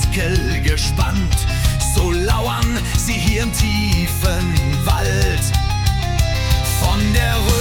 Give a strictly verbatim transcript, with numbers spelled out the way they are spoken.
Muskel gespannt, so lauern sie hier im tiefen Wald. Von der Röhre